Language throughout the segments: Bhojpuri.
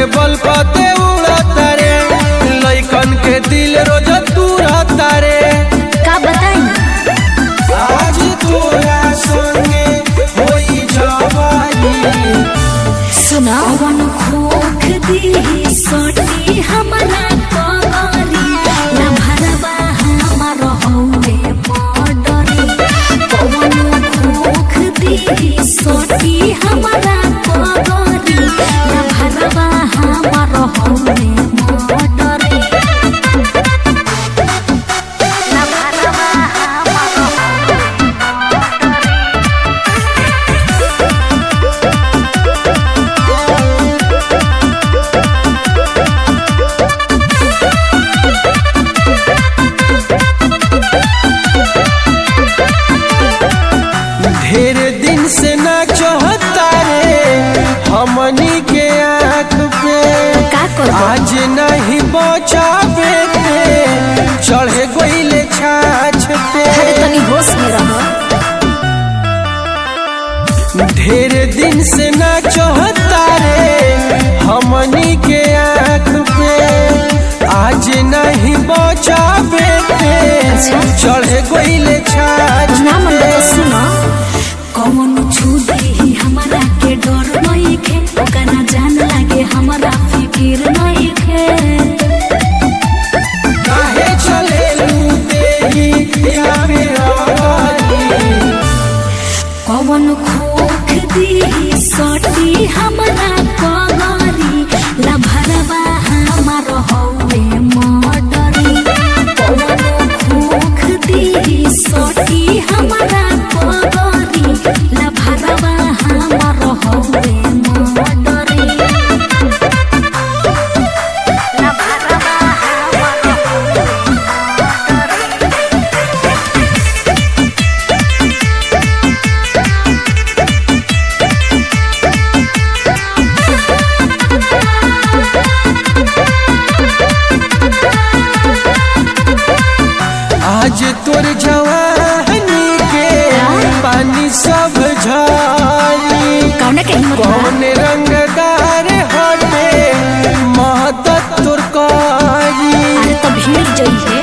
के बल पते उड़ता रे, लइकन के दिल रोज तुरता रे। का बताई आज तोरा संगे होई जवानी, सुना वन खोख दी सोटी हमरा कगरी ना भरवा हमर हौवे बॉर्डरी। पवन खोख दी सोटी हमरा कगरी ना भरवा हमर हौवे बॉर्डरी। ना भरवा हमर हौवे ढेर दिन से ना चाहता रे हमनी के आँख पे, का करबो? आज नहीं बचावे के चढ़े गोइले छाछ पे। अरे तनी होश में रह। ढेर दिन से ना चाहता रे हमनी के आँख पे, आज नहीं बचावे के चढ़े गोइले छाछ ना मन पे। तो सुनो कौन छू दे हमरा के डर नहीं खे, ओकरा जान लागे हमरा फिकिर नहीं खे। काहे चलेलू देही या मेरानी, कौन खोख दी सटी हमरा कगरी ला भरवा हमर हौवे मर्डरी। कौन खोख दी सटी हमरा कगरी ला भरवा हमर हौवे मर्डरी। ला भरवा हमर हौवे आज तोर जवानी के पानी सब झारी। कौन के हिम्मत बा? कौन रंगदार हटे महतत तोर कारी। अरे तो भीड़ जइहे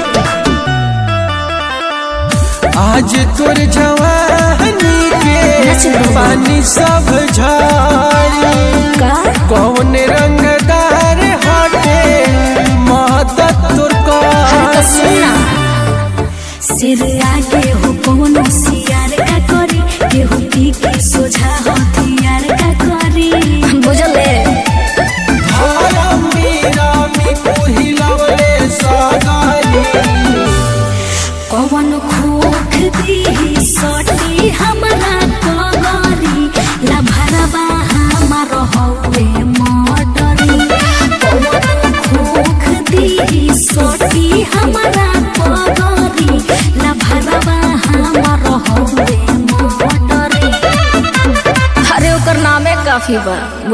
आज तोर जवानी के पानी सब झारी। का कौन रंगदार हटे महतत तोर अरे तो कारी। सुना सिर आगे हो कौनो सियार का करी, केहू पी के सोझा हथियार का करी। बुझले कौन खोख दी सटी हमरा कगरी ला भरवा हमर हौवे मर्डरी। कौन खोख दी सटी हमरा कगरी ला भरवा हमर हौवे मर्डरी। अरे ओकर नामे काफी बा।